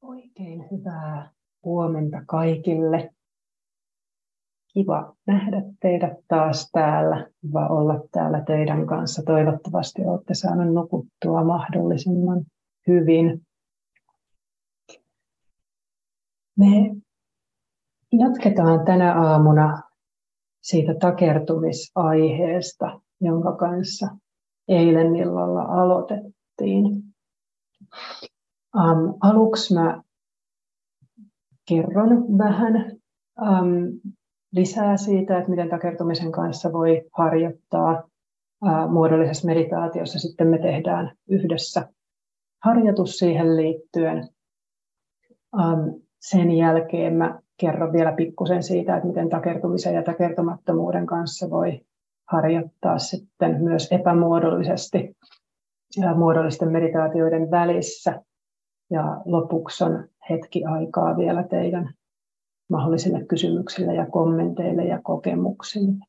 Oikein hyvää huomenta kaikille. Kiva nähdä teidät taas täällä. Kiva olla täällä teidän kanssa. Toivottavasti olette saaneet nukuttua mahdollisimman hyvin. Me jatketaan tänä aamuna siitä takertumisaiheesta, jonka kanssa eilen illalla aloitettiin. Aluksi mä kerron vähän lisää siitä, että miten takertumisen kanssa voi harjoittaa muodollisessa meditaatiossa. Sitten me tehdään yhdessä harjoitus siihen liittyen. Sen jälkeen mä kerron vielä pikkusen siitä, että miten takertumisen ja takertumattomuuden kanssa voi harjoittaa sitten myös epämuodollisesti muodollisten meditaatioiden välissä. Ja lopuksi on hetki aikaa vielä teidän mahdollisille kysymyksille ja kommenteille ja kokemuksille.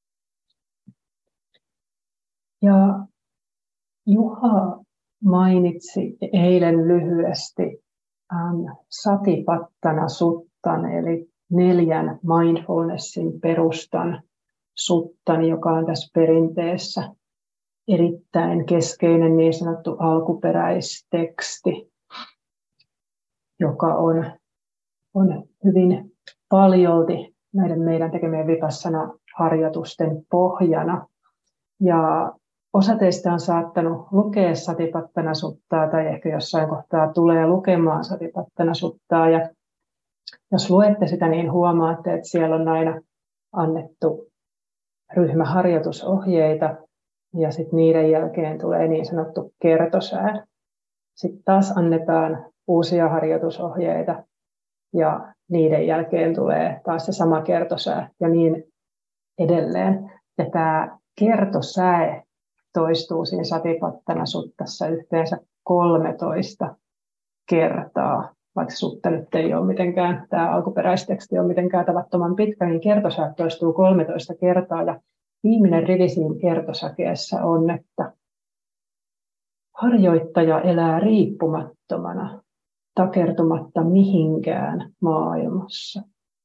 Ja Juha mainitsi eilen lyhyesti Satipattana suttan, eli 4 mindfulnessin perustan suttan, joka on tässä perinteessä erittäin keskeinen niin sanottu alkuperäisteksti, joka on hyvin paljolti näiden meidän tekemien vipassana-harjoitusten pohjana. Ja osa teistä on saattanut lukea Satipattana suttaa tai ehkä jossain kohtaa tulee lukemaan Satipattana suttaa. Ja jos luette sitä, niin huomaatte, että siellä on aina annettu ryhmäharjoitusohjeita ja sitten niiden jälkeen tulee niin sanottu kertosää. Sitten taas annetaan uusia harjoitusohjeita ja niiden jälkeen tulee taas se sama kertosää ja niin edelleen. Ja tämä kertosää toistuu siinä Satipattana suttassa yhteensä 13 kertaa. Vaikka sutta nyt ei ole mitenkään, tämä alkuperäisteksti on mitenkään tavattoman pitkä, niin kertosää toistuu 13 kertaa. Ja viimeinen rivi siinä kertosäkeessä on, että harjoittaja elää riippumattomana, takertumatta mihinkään maailmassa.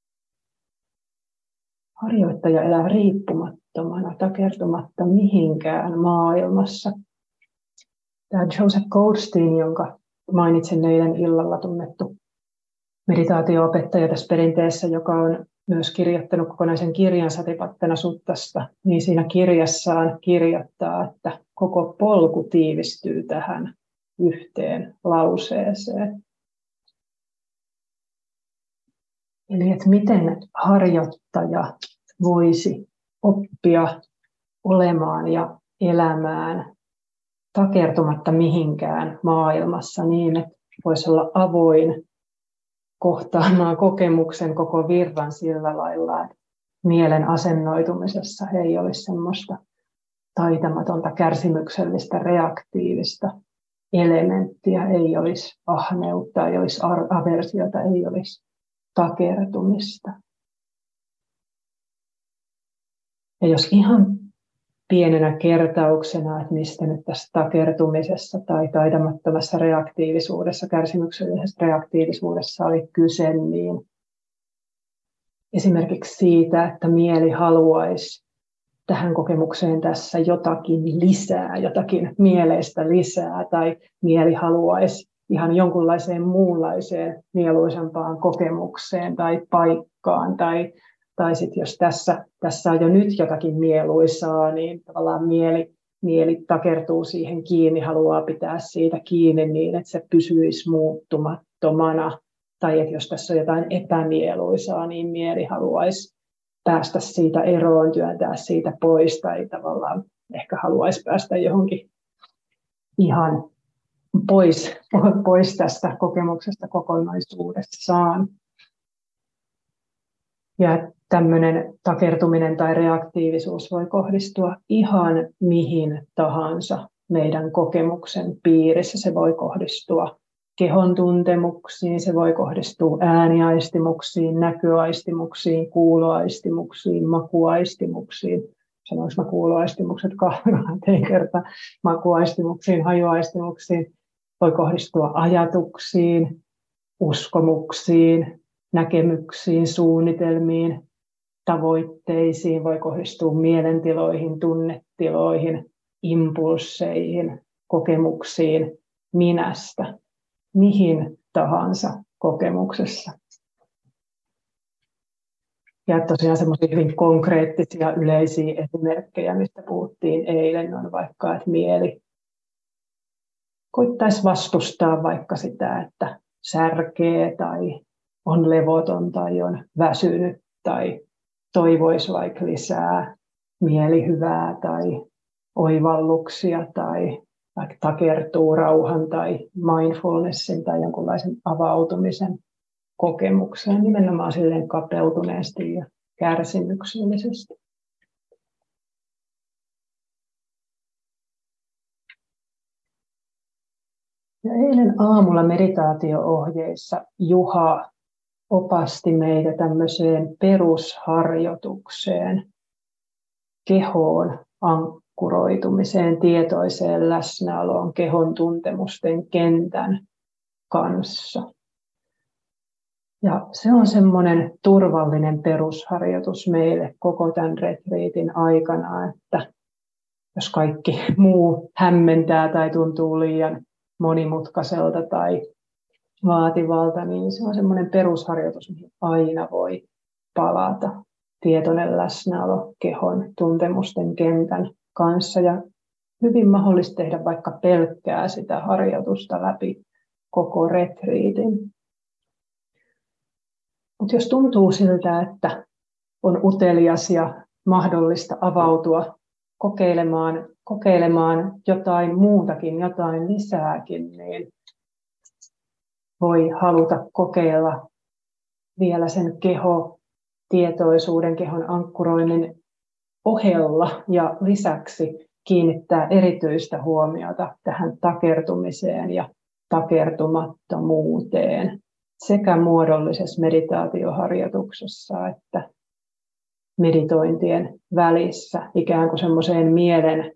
Harjoittaja elää riippumattomana, takertumatta mihinkään maailmassa. Tämä Joseph Goldstein, jonka mainitsin eilen illalla, tunnettu meditaatio-opettaja tässä perinteessä, joka on myös kirjoittanut kokonaisen kirjan Satipattana suttasta, niin siinä kirjassaan kirjoittaa, että koko polku tiivistyy tähän yhteen lauseeseen. Eli että miten harjoittaja voisi oppia olemaan ja elämään takertumatta mihinkään maailmassa niin, että voisi olla avoin kohtaamaan kokemuksen koko virran sillä lailla, että mielen asennoitumisessa ei olisi semmoista taitamatonta, kärsimyksellistä, reaktiivista elementtiä, ei olisi ahneutta, ei olisi aversiota, ei olisi takertumista. Ja jos ihan pienenä kertauksena, että mistä nyt tässä takertumisessa tai taidamattomassa reaktiivisuudessa, kärsimyksellisessä reaktiivisuudessa oli kyse, niin esimerkiksi siitä, että mieli haluaisi tähän kokemukseen tässä jotakin lisää, jotakin mieleistä lisää, tai mieli haluaisi ihan jonkunlaiseen muunlaiseen mieluisempaan kokemukseen tai paikkaan, tai sitten jos tässä on jo nyt jotakin mieluisaa, niin tavallaan mieli takertuu siihen kiinni, haluaa pitää siitä kiinni niin, että se pysyisi muuttumattomana. Tai että jos tässä on jotain epämieluisaa, niin mieli haluaisi päästä siitä eroon, työntää siitä pois, tai tavallaan ehkä haluaisi päästä johonkin ihan pois tästä kokemuksesta kokonaisuudessaan. Ja tämmöinen takertuminen tai reaktiivisuus voi kohdistua ihan mihin tahansa meidän kokemuksen piirissä. Se voi kohdistua kehon tuntemuksiin, se voi kohdistua ääniaistimuksiin, näköaistimuksiin, kuuloaistimuksiin, makuaistimuksiin. Sanoinko mä kuuloaistimukset kahteen kertaan? Makuaistimuksiin, hajuaistimuksiin. Voi kohdistua ajatuksiin, uskomuksiin, näkemyksiin, suunnitelmiin, tavoitteisiin, voi kohdistua mielentiloihin, tunnetiloihin, impulsseihin, kokemuksiin minästä, mihin tahansa kokemuksessa. Ja tosiaan semmoisia hyvin konkreettisia yleisiä esimerkkejä, mistä puhuttiin eilen, on vaikka, että mieli koittaisi vastustaa vaikka sitä, että särkee tai on levoton tai on väsynyt tai toivoisi vaikka lisää mielihyvää tai oivalluksia tai vaikka takertuu rauhan tai mindfulnessin tai jonkunlaisen avautumisen kokemukseen nimenomaan silleen kapeutuneesti ja kärsimyksellisesti. Ja eilen aamulla meditaatio-ohjeissa Juha opasti meitä tämmöiseen perusharjoitukseen, kehoon ankkuroitumiseen, tietoiseen läsnäoloon, kehon tuntemusten kentän kanssa. Ja se on semmoinen turvallinen perusharjoitus meille koko tämän retriitin aikana, että jos kaikki muu hämmentää tai tuntuu liian monimutkaiselta tai vaativalta, niin se on semmoinen perusharjoitus, mihin aina voi palata. Tietoinen läsnäolo kehon tuntemusten kentän kanssa ja hyvin mahdollista tehdä vaikka pelkkää sitä harjoitusta läpi koko retriitin. Mutta jos tuntuu siltä, että on utelias ja mahdollista avautua kokeilemaan jotain muutakin, jotain lisääkin, niin voi haluta kokeilla vielä sen tietoisuuden, kehon ankkuroinnin ohella ja lisäksi kiinnittää erityistä huomiota tähän takertumiseen ja takertumattomuuteen sekä muodollisessa meditaatioharjoituksessa että meditointien välissä ikään kuin semmoiseen mielen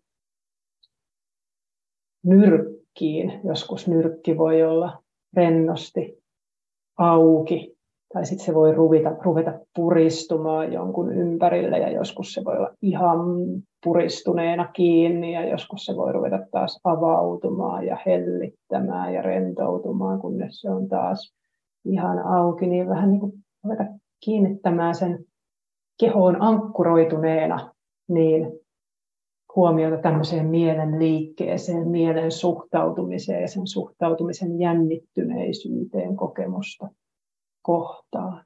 nyrkkiin. Joskus nyrkki voi olla rennosti auki tai sitten se voi ruveta puristumaan jonkun ympärille ja joskus se voi olla ihan puristuneena kiinni ja joskus se voi ruveta taas avautumaan ja hellittämään ja rentoutumaan, kunnes se on taas ihan auki, niin vähän niin kuin ruveta kiinnittämään sen kehoon ankkuroituneena niin huomiota tämmöiseen mielen liikkeeseen, mielen suhtautumiseen ja sen suhtautumisen jännittyneisyyteen kokemusta kohtaan.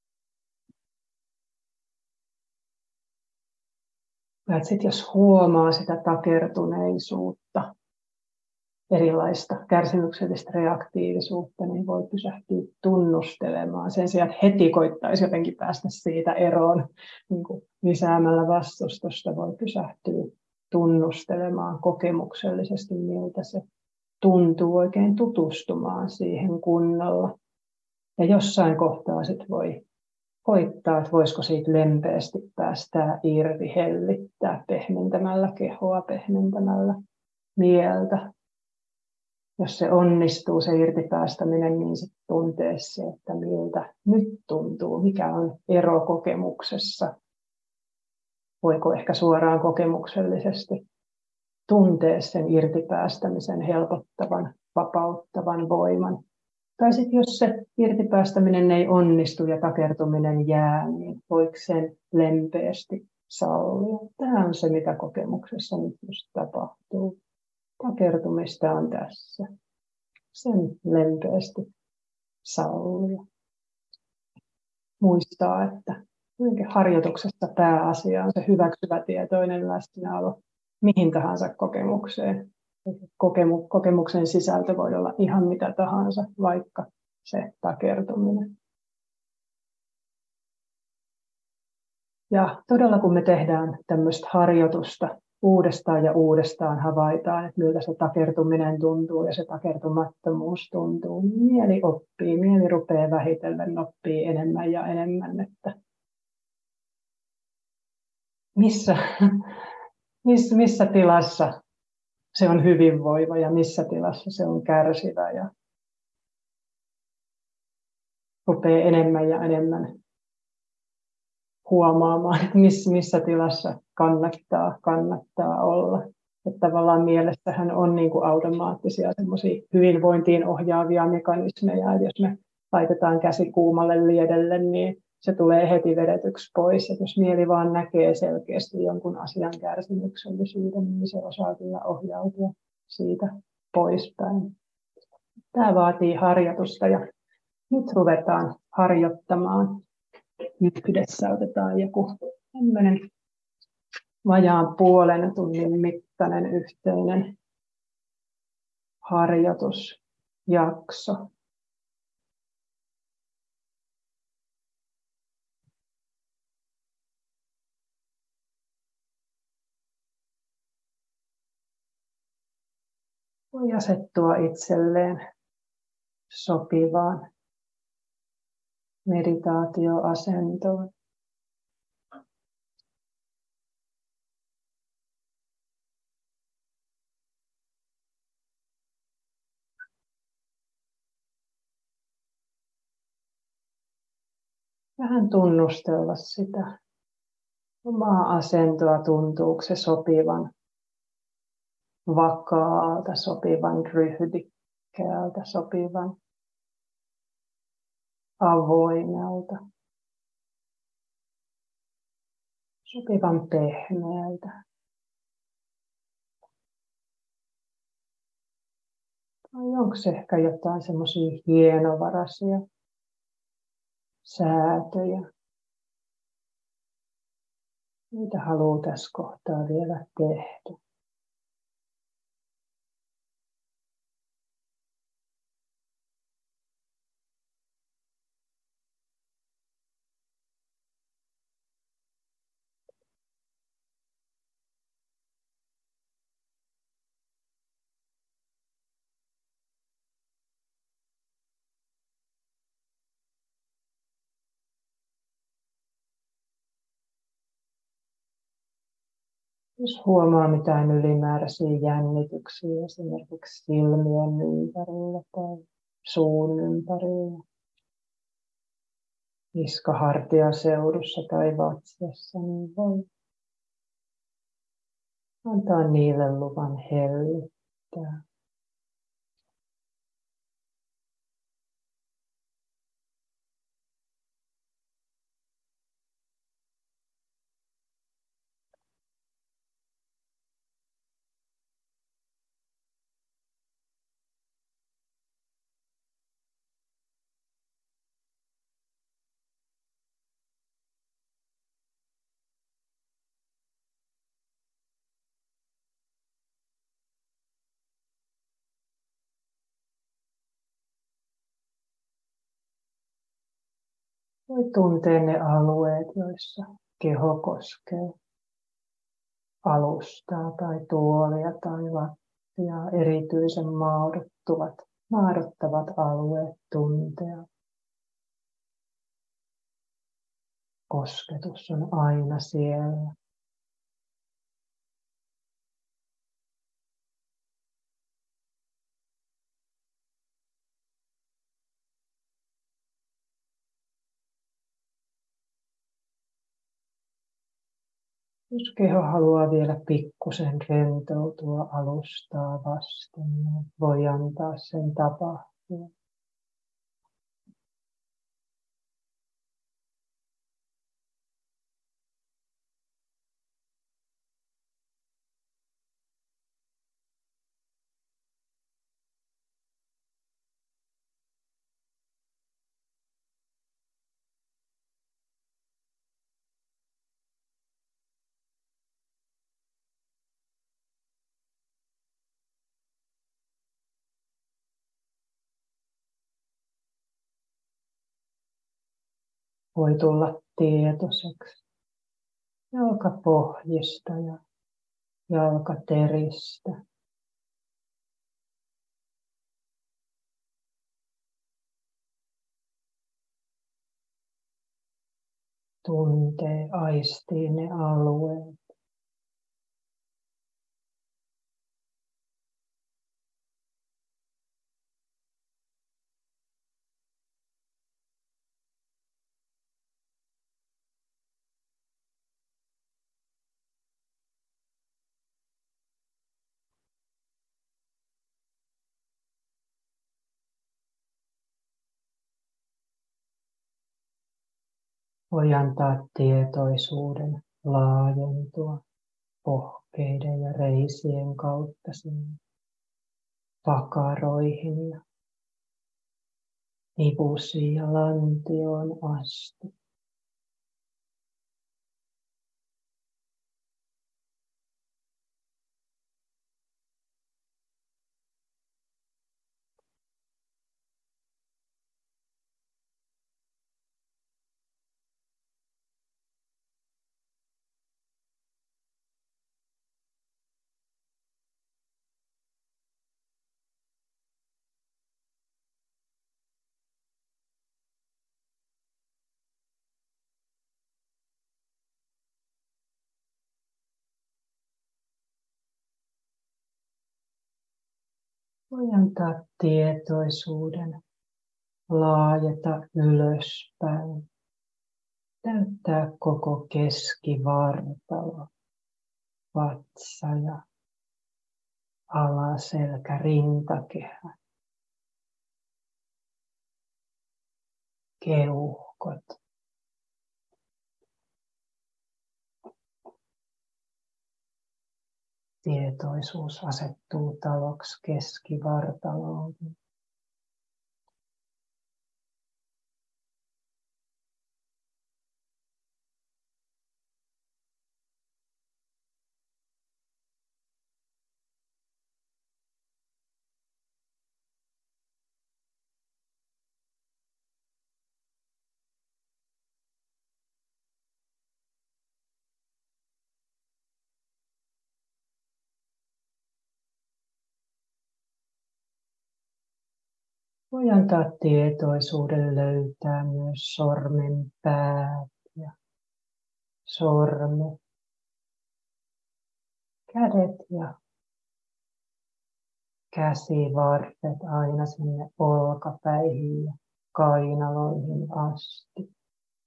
Ja sitten jos huomaa sitä takertuneisuutta, erilaista kärsimyksellistä reaktiivisuutta, niin voi pysähtyä tunnustelemaan. Sen sijaan, että heti koittaisi jotenkin päästä siitä eroon, niin kuin lisäämällä vastustusta voi pysähtyä tunnustelemaan kokemuksellisesti, miltä se tuntuu, oikein tutustumaan siihen kunnolla. Ja jossain kohtaa sit voi koittaa, että voisiko siitä lempeästi päästää irti, hellittää pehmentämällä kehoa, pehmentämällä mieltä. Jos se onnistuu, se irtipäästäminen, niin sitten tuntee se, että miltä nyt tuntuu, mikä on ero kokemuksessa. Voiko ehkä suoraan kokemuksellisesti tuntea sen irtipäästämisen helpottavan, vapauttavan voiman. Tai sitten jos se irtipäästäminen ei onnistu ja takertuminen jää, niin voiko sen lempeästi sallia. Tämä on se, mitä kokemuksessa nyt just tapahtuu. Takertumista on tässä. Sen lempeästi sallia. Muistaa, että harjoituksessa pääasia on se hyväksyvä tietoinen läsnäolo mihin tahansa kokemukseen. Kokemuksen sisältö voi olla ihan mitä tahansa, vaikka se takertuminen. Ja todella kun me tehdään tämmöistä harjoitusta uudestaan ja uudestaan havaitaan, että miltä se takertuminen tuntuu ja se takertumattomuus tuntuu, niin mieli oppii, mieli rupeaa vähitellen oppii enemmän ja enemmän, että missä tilassa se on hyvinvoiva ja missä tilassa se on kärsivä. Ja rupeaa enemmän ja enemmän huomaamaan, että missä tilassa kannattaa olla. Että tavallaan mielessähän on niin kuin automaattisia semmoisia hyvinvointiin ohjaavia mekanismeja, että jos me laitetaan käsi kuumalle liedelle, niin se tulee heti vedetyksi pois. Et jos mieli vaan näkee selkeästi jonkun asian kärsimyksellisyyden, niin se osaa kyllä ohjautua siitä poispäin. Tämä vaatii harjoitusta ja nyt ruvetaan harjoittamaan. Yhdessä otetaan joku tämmöinen vajaan puolen tunnin mittainen yhteinen harjoitusjakso. Voi asettua itselleen sopivaan meditaatioasentoon. Vähän tunnustella sitä omaa asentoa, tuntuuko se sopivan vakaalta, sopivan ryhdikkäältä, sopivan avoimelta, sopivan pehmeältä. Vai onko se ehkä jotain semmoisia hienovaraisia säätöjä, mitä haluaa tässä kohtaa vielä tehdä? Jos huomaa mitään ylimääräisiä jännityksiä esimerkiksi silmien ympärillä tai suun ympärillä, niskahartiaseudussa tai vatsassa, niin voi antaa niille luvan hellittää. Voi tuntea ne alueet, joissa keho koskee alustaa tai tuolia tai lattiaa, erityisen maadottavat alueet tuntea. Kosketus on aina siellä. Jos keho haluaa vielä pikkusen rentoutua alustaa vasten, niin voi antaa sen tapahtua. Voi tulla tietoiseksi jalkapohjista ja jalkateristä. Tuntee, aistii ne alueet. Voi antaa tietoisuuden laajentua pohkeiden ja reisien kautta sinne pakaroihin ja nivusiin ja lantioon asti. Voi antaa tietoisuuden laajeta ylöspäin, täyttää koko keskivartalo, vatsa ja alaselkä, rintakehä, keuhkot. Tietoisuus asettuu taloksi keskivartaloon. Voi antaa tietoisuuden löytää myös sormenpäät ja sormet, kädet ja käsivarret aina sinne olkapäihin ja kainaloihin asti.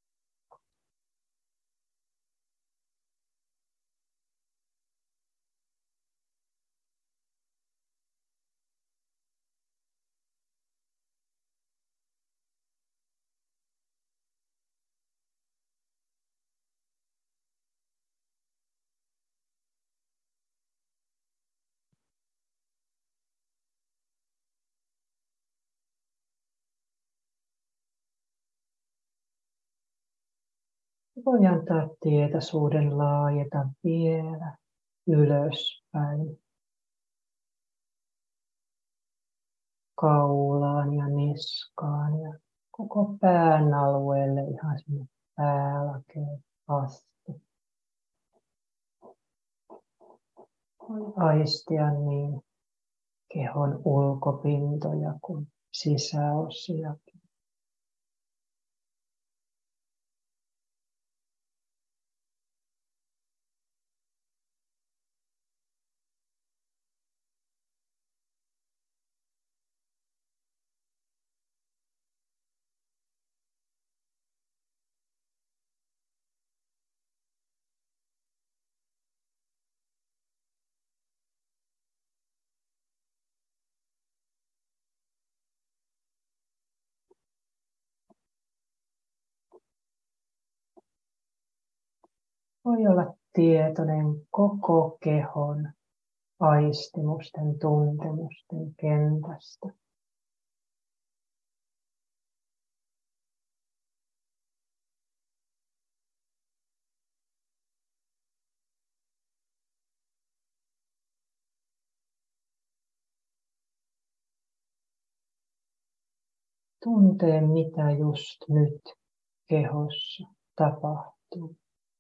Voi antaa tietoisuuden laajeta vielä ylöspäin kaulaan ja niskaan ja koko pään alueelle ihan sinne päälakeen asti. Voi aistia niin kehon ulkopintoja kuin sisäosia. Voi olla tietoinen koko kehon aistimusten, tuntemusten kentästä. Tuntee, mitä just nyt kehossa tapahtuu.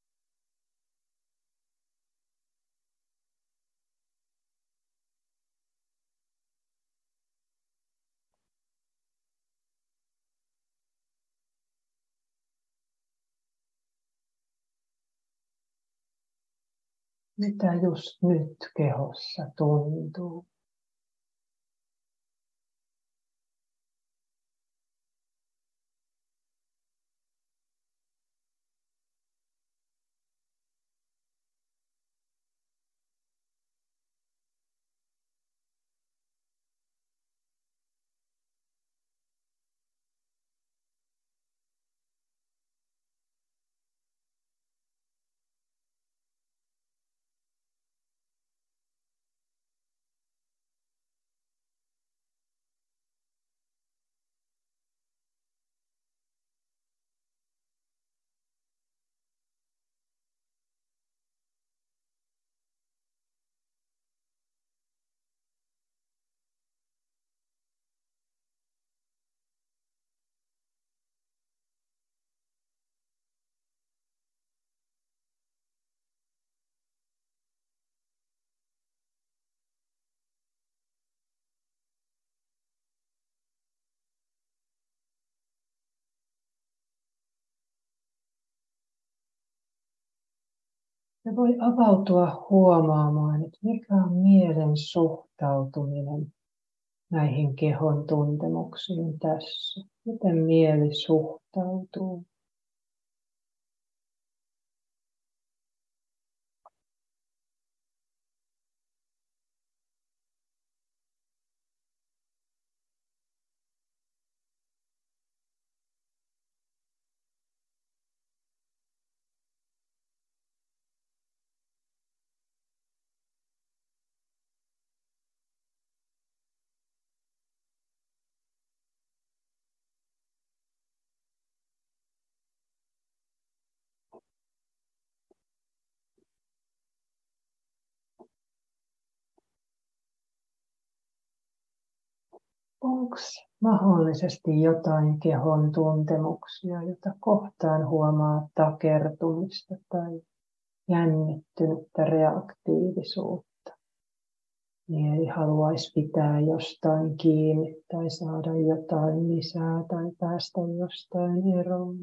Mitä just nyt kehossa tuntuu. Ja voi avautua huomaamaan, että mikä on mielen suhtautuminen näihin kehon tuntemuksiin tässä. Miten mieli suhtautuu. Onko mahdollisesti jotain kehon tuntemuksia, jota kohtaan huomaa takertumista tai jännittynyttä reaktiivisuutta? Mieli haluaisi pitää jostain kiinni tai saada jotain lisää tai päästä jostain eroon.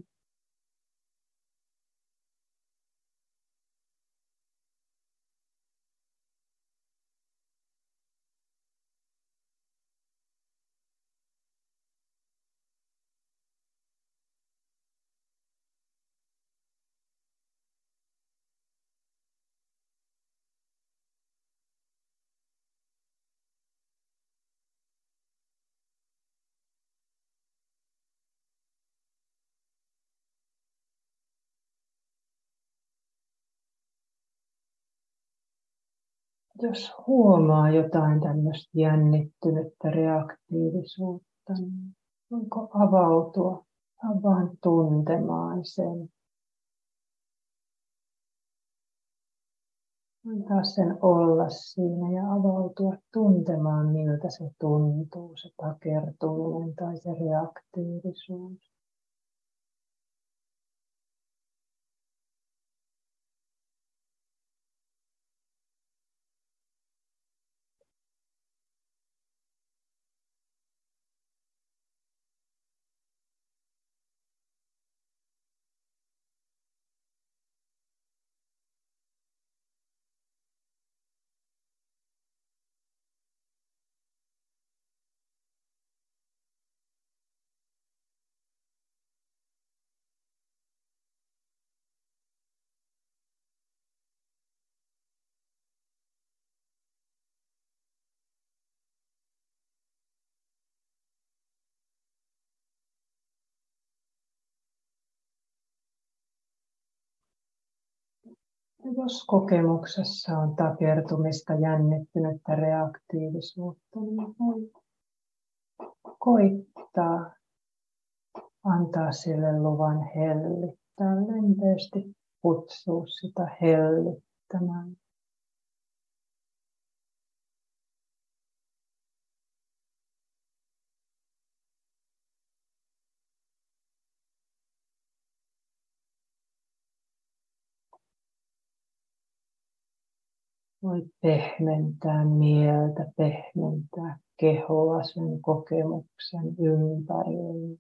Jos huomaa jotain tämmöistä jännittynyttä reaktiivisuutta, niin voiko avautua vaan tuntemaan sen? Antaa sen olla siinä ja avautua tuntemaan, miltä se tuntuu, se takertuminen tai se reaktiivisuus. Ja jos kokemuksessa on takertumista, jännittynyttä reaktiivisuutta, niin voi koittaa antaa sille luvan hellittää, lempeästi kutsua sitä hellittämään. Voit pehmentää mieltä, pehmentää kehoa sen kokemuksen ympärillä.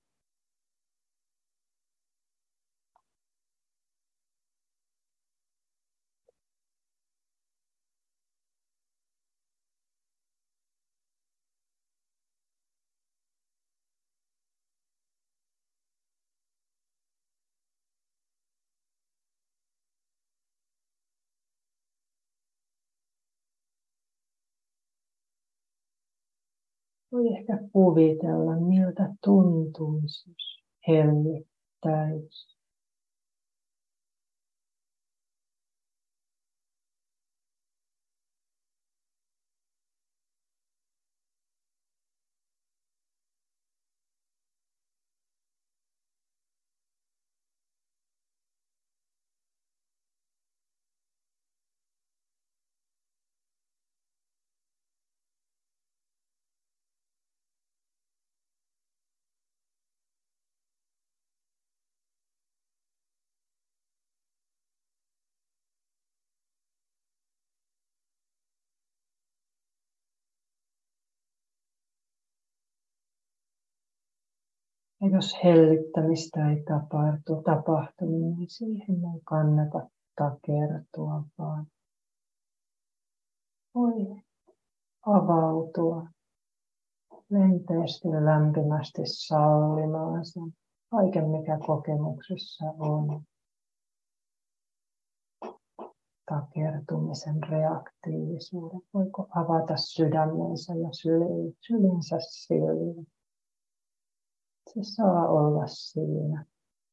Voi ehkä kuvitella, miltä tuntuisi, jos hellittäisi. Ja jos hellittämistä ei tapahtu, niin siihen ei kannata takertua, vaan voi avautua lempeästi ja lämpimästi sallimaan sen kaiken, mikä kokemuksessa on. Takertumisen reaktiivisuuden. Voiko avata sydämensä ja sylinsä sille. Se saa olla siinä.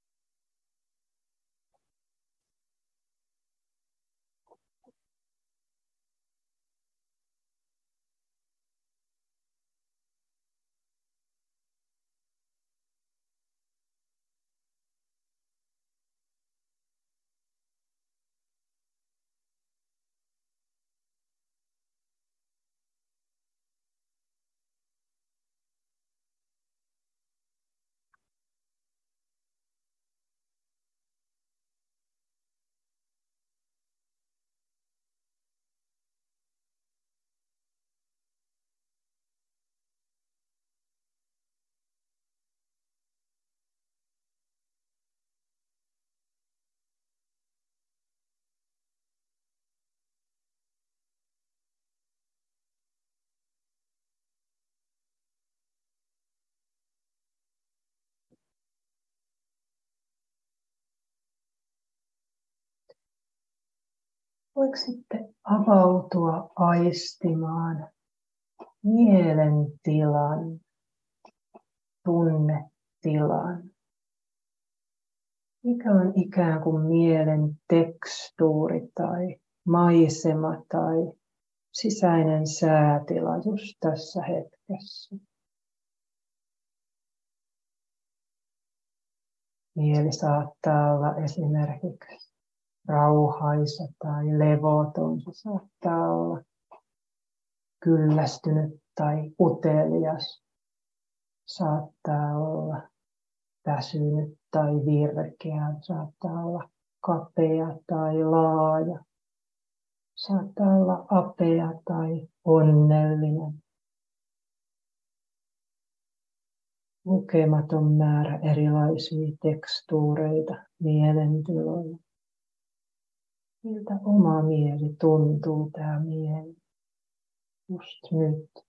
Voiko sitten avautua aistimaan mielentilan, tunnetilan? Mikä on ikään kuin mielen tekstuuri tai maisema tai sisäinen säätila just tässä hetkessä? Mieli saattaa olla esimerkiksi rauhaisa tai levoton. Se saattaa olla kyllästynyt tai utelias. Saattaa olla väsynyt tai virkeä. Saattaa olla kapea tai laaja. Saattaa olla apea tai onnellinen. Lukematon määrä erilaisia tekstuureita, mielentiloja. Miltä oma mieli tuntuu, tämä mieli just nyt?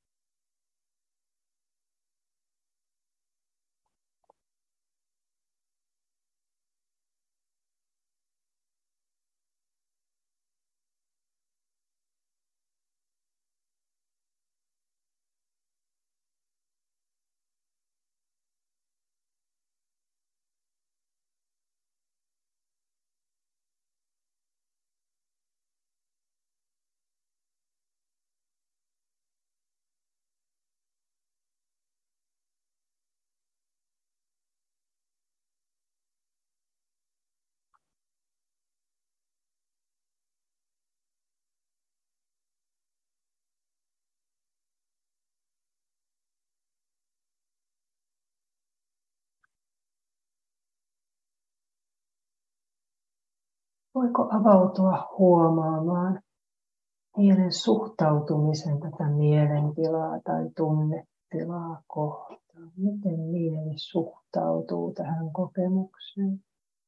Voiko avautua huomaamaan mielen suhtautumisen tätä mielentilaa tai tunnetilaa kohtaan? Miten mieli suhtautuu tähän kokemukseen?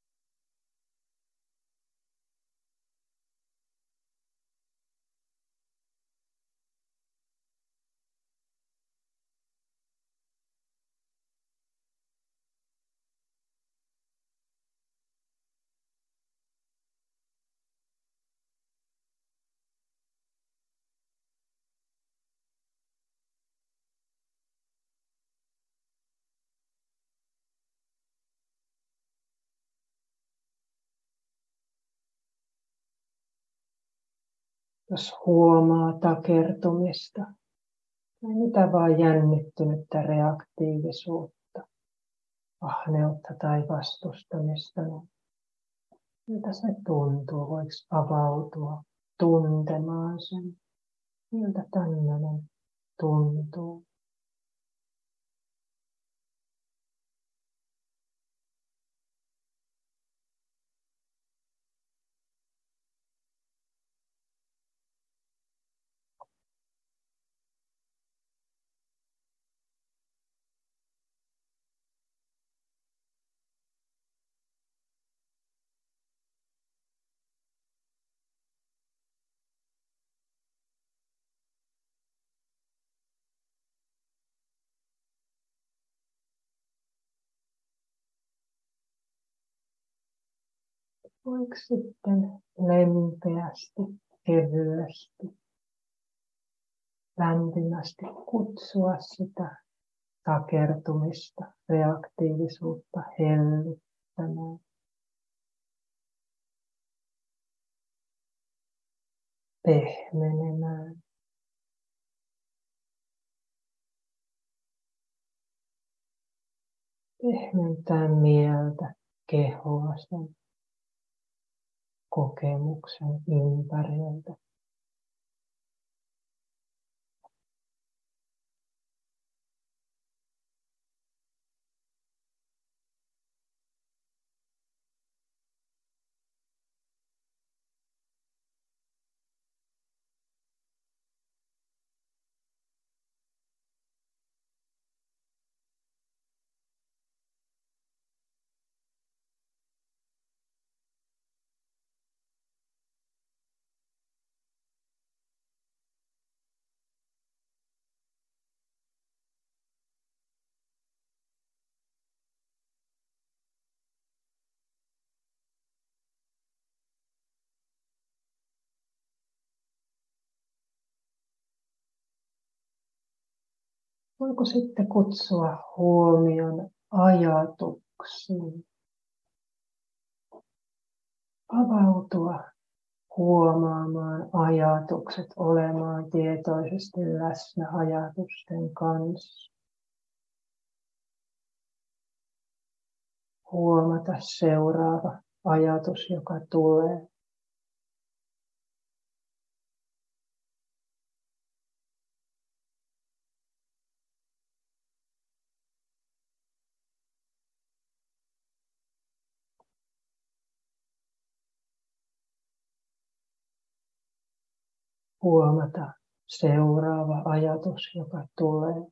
Jos huomaa takertumista tai mitä vaan jännittynyttä reaktiivisuutta, ahneutta tai vastustamista, niin miltä se tuntuu? Voiko avautua tuntemaan sen? Miltä tämmöinen tuntuu? Voiko sitten lempeästi, kevyesti, lämpimästi kutsua sitä takertumista, reaktiivisuutta hellittämään. Pehmenemään. Pehmentää mieltä, kehoa sen kokemuksen ympäriltä. Voiko sitten kutsua huomion ajatuksiin? Avautua huomaamaan ajatukset, olemaan tietoisesti läsnä ajatusten kanssa. Huomata seuraava ajatus, joka tulee. Huomata seuraava ajatus, joka tulee.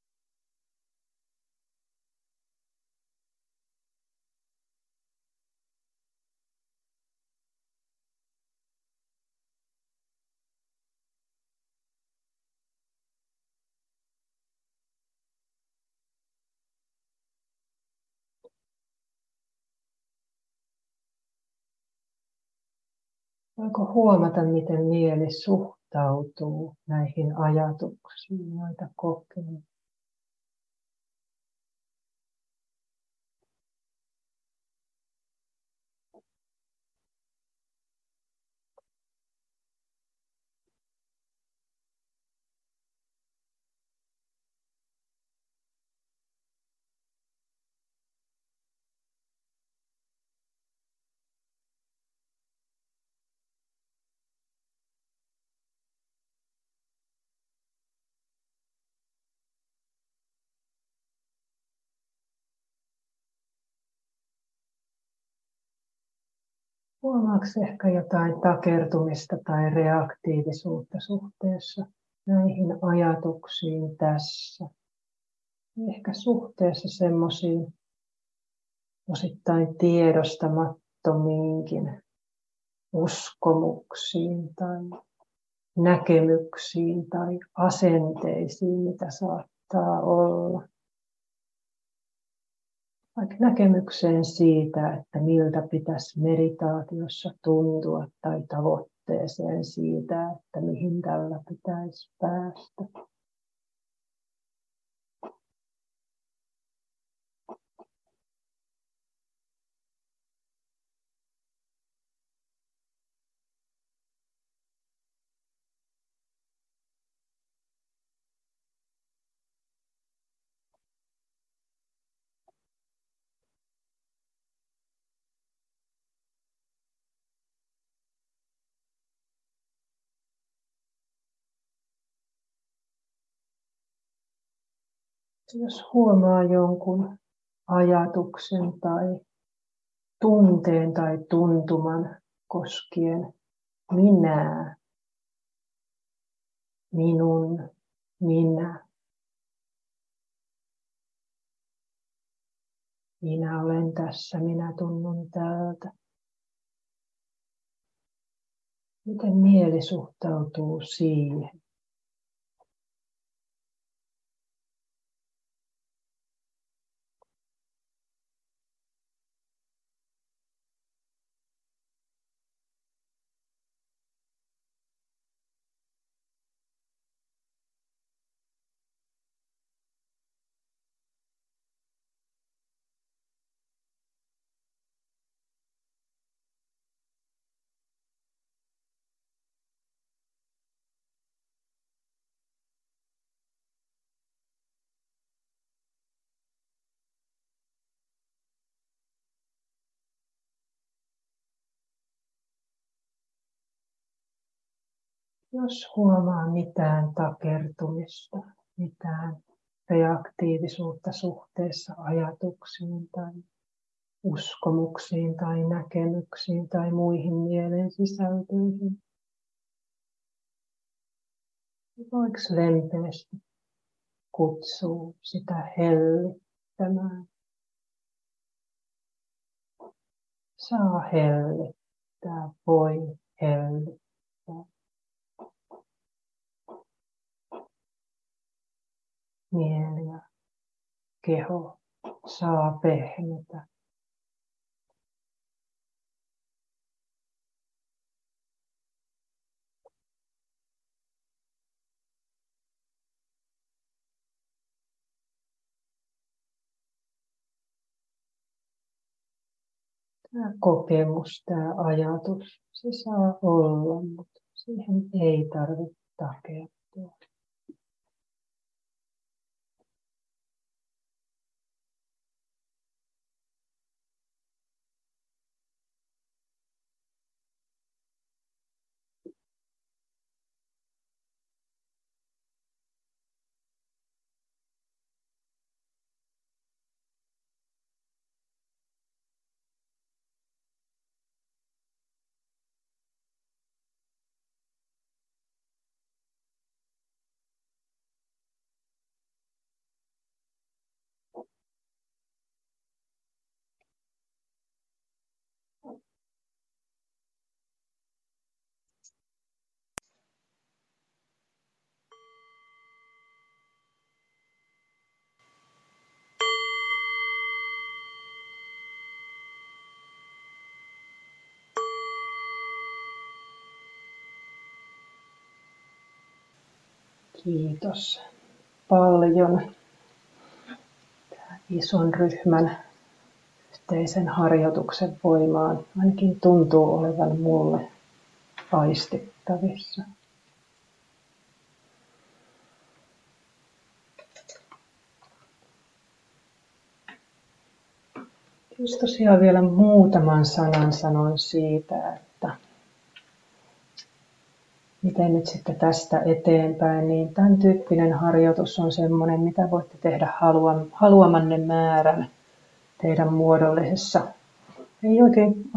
Voiko huomata, miten mieli suhtautuu näihin ajatuksiin, joita kokee? Huomaatko ehkä jotain takertumista tai reaktiivisuutta suhteessa näihin ajatuksiin tässä? Ehkä suhteessa semmoisiin osittain tiedostamattomiinkin uskomuksiin tai näkemyksiin tai asenteisiin, mitä saattaa olla. Vaikka näkemykseen siitä, että miltä pitäisi meditaatiossa tuntua tai tavoitteeseen siitä, että mihin tällä pitäisi päästä. Jos huomaa jonkun ajatuksen tai tunteen tai tuntuman koskien minää, minun, minä olen tässä, minä tunnun täältä. Miten mieli suhtautuu siihen? Jos huomaa mitään takertumista, mitään reaktiivisuutta suhteessa ajatuksiin tai uskomuksiin tai näkemyksiin tai muihin mielen sisältöihin, voiko lempeästi kutsua sitä hellittämään? Saa hellittää, voi hellittää. Mieli ja keho saa pehmetä. Tämä kokemus, tämä ajatus, se saa olla, mutta siihen ei tarvitse takertua. Kiitos paljon tämän ison ryhmän yhteisen harjoituksen voimaan. Ainakin tuntuu olevan mulle aistittavissa. Jos tosiaan vielä muutaman sanan sanon siitä, että miten nyt sitten tästä eteenpäin, niin tämän tyyppinen harjoitus on semmoinen, mitä voitte tehdä haluamanne määrän teidän muodollisessa. Ei oikein,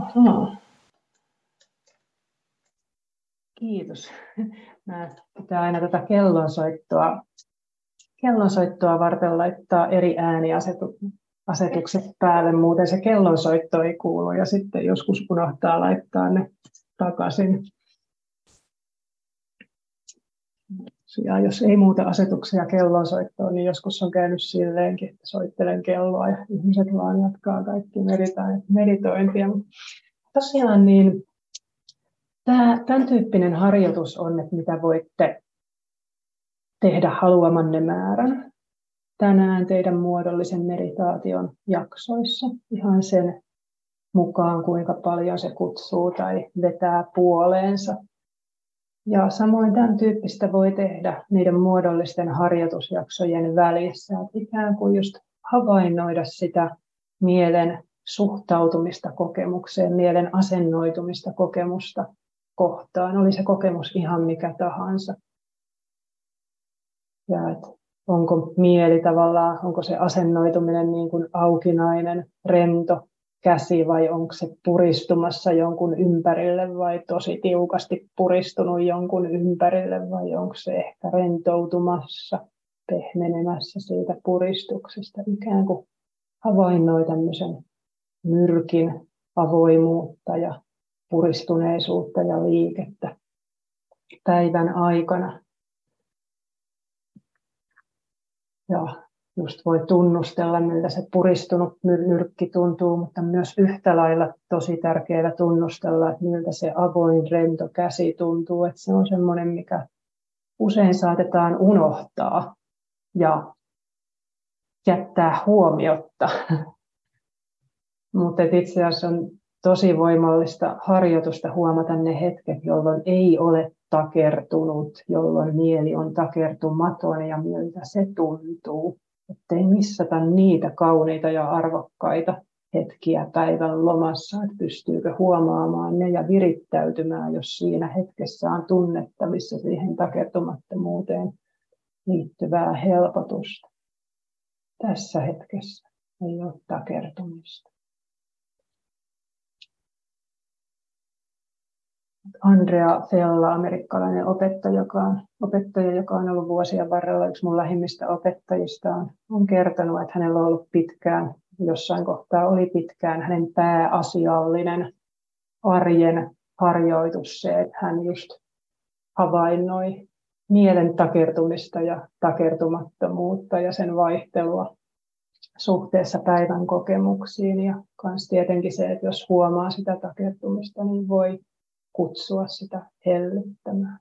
Kiitos. Mä pitää aina tätä kellonsoittoa varten laittaa eri ääniasetukset päälle, muuten se kellonsoitto ei kuulu ja sitten joskus unohtaa laittaa ne takaisin. Ja jos ei muuta asetuksia kellonsoittoon, niin joskus on käynyt silleenkin, että soittelen kelloa ja ihmiset vaan jatkaa kaikki meditointia. Tosiaan niin tämän tyyppinen harjoitus on, että mitä voitte tehdä haluamanne määrän tänään teidän muodollisen meditaation jaksoissa. Ihan sen mukaan, kuinka paljon se kutsuu tai vetää puoleensa. Ja samoin tämän tyyppistä voi tehdä niiden muodollisten harjoitusjaksojen välissä. Että ikään kuin just havainnoida sitä mielen suhtautumista kokemukseen, mielen asennoitumista kokemusta kohtaan. Oli se kokemus ihan mikä tahansa. Ja että onko mieli tavallaan, onko se asennoituminen niin kuin aukinainen, rento käsi vai onko se puristumassa jonkun ympärille vai tosi tiukasti puristunut jonkun ympärille vai onko se ehkä rentoutumassa, pehmenemässä siitä puristuksesta. Ikään kuin havainnoi tämmöisen myrkin avoimuutta ja puristuneisuutta ja liikettä päivän aikana. Ja just voi tunnustella, miltä se puristunut nyrkki tuntuu, mutta myös yhtä lailla tosi tärkeää tunnustella, että miltä se avoin, rento käsi tuntuu. Että se on semmoinen, mikä usein saatetaan unohtaa ja jättää huomiotta. Mutta itse asiassa on tosi voimallista harjoitusta huomata ne hetket, jolloin ei ole takertunut, jolloin mieli on takertumaton ja miltä se tuntuu. Ettei missata niitä kauniita ja arvokkaita hetkiä päivän lomassa, että pystyykö huomaamaan ne ja virittäytymään, jos siinä hetkessä on tunnettavissa siihen takertumattomuuteen liittyvää helpotusta. Tässä hetkessä ei ole takertumista. Andrea Fella, amerikkalainen opettaja, joka on ollut vuosien varrella yksi mun lähimmistä opettajista, on kertonut, että hänellä on ollut pitkään, jossain kohtaa oli pitkään hänen pääasiallinen arjen harjoitus se, että hän just havainnoi mielen takertumista ja takertumattomuutta ja sen vaihtelua suhteessa päivän kokemuksiin. Ja myös tietenkin se, että jos huomaa sitä takertumista, niin voi kutsua sitä hellyttämään.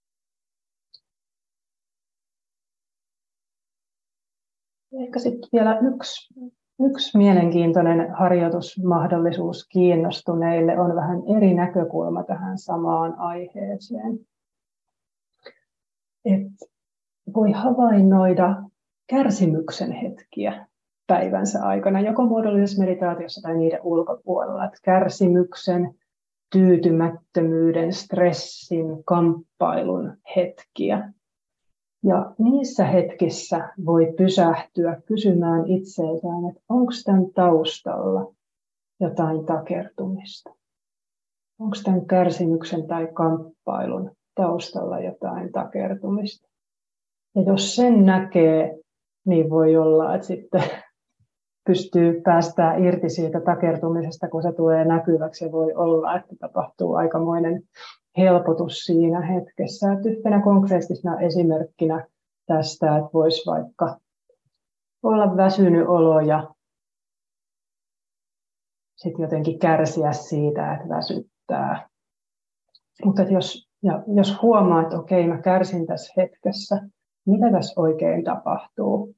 Ehkä sitten vielä yksi mielenkiintoinen harjoitusmahdollisuus kiinnostuneille on vähän eri näkökulma tähän samaan aiheeseen. Et voi havainnoida kärsimyksen hetkiä päivänsä aikana, joko muodollisessa meditaatiossa tai niiden ulkopuolella. Et kärsimyksen, tyytymättömyyden, stressin, kamppailun hetkiä. Ja niissä hetkissä voi pysähtyä kysymään itseltään, että onko tämän taustalla jotain takertumista? Onko tämän kärsimyksen tai kamppailun taustalla jotain takertumista? Ja jos sen näkee, niin voi olla, että sitten pystyy päästään irti siitä takertumisesta, kun se tulee näkyväksi. Ja voi olla, että tapahtuu aikamoinen helpotus siinä hetkessä. Että yhtenä konkreettisena esimerkkinä tästä, että voisi vaikka olla väsynyt olo ja sitten jotenkin kärsiä siitä, että väsyttää. Mutta jos huomaa, että okei, mä kärsin tässä hetkessä, mitä tässä oikein tapahtuu?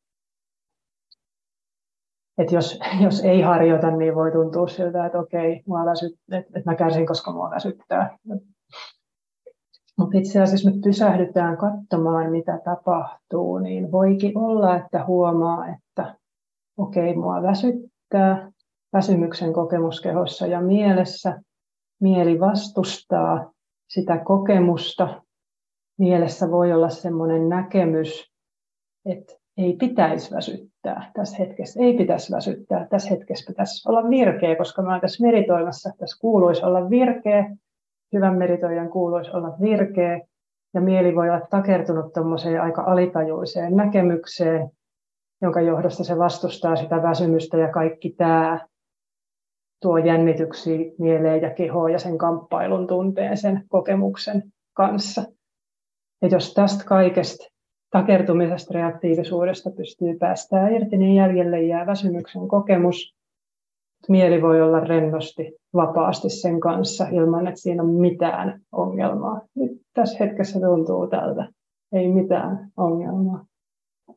Että jos ei harjoita, niin voi tuntua siltä, että okei, että mä kärsin, koska mua väsyttää. Mutta itse asiassa me pysähdytään katsomaan, mitä tapahtuu, niin voikin olla, että huomaa, että okei, mua väsyttää, väsymyksen kokemus kehossa ja mielessä. Mieli vastustaa sitä kokemusta. Mielessä voi olla sellainen näkemys, että ei pitäisi väsyttää tässä hetkessä. Ei pitäisi väsyttää tässä hetkessä. Pitäisi olla virkeä, koska mä olen tässä meditoimassa. Tässä kuuluisi olla virkeä. Hyvän meditoijan kuuluisi olla virkeä. Ja mieli voi olla takertunut tuommoiseen aika alitajuiseen näkemykseen, jonka johdosta se vastustaa sitä väsymystä ja kaikki tämä tuo jännityksiä mieleen ja kehoon ja sen kamppailun tunteen, sen kokemuksen kanssa. Ja jos tästä kaikesta takertumisesta, reaktiivisuudesta pystyy päästään irti, niin jäljelle jää väsymyksen kokemus. Mieli voi olla rennosti, vapaasti sen kanssa ilman, että siinä on mitään ongelmaa. Nyt tässä hetkessä tuntuu tältä. Ei mitään ongelmaa.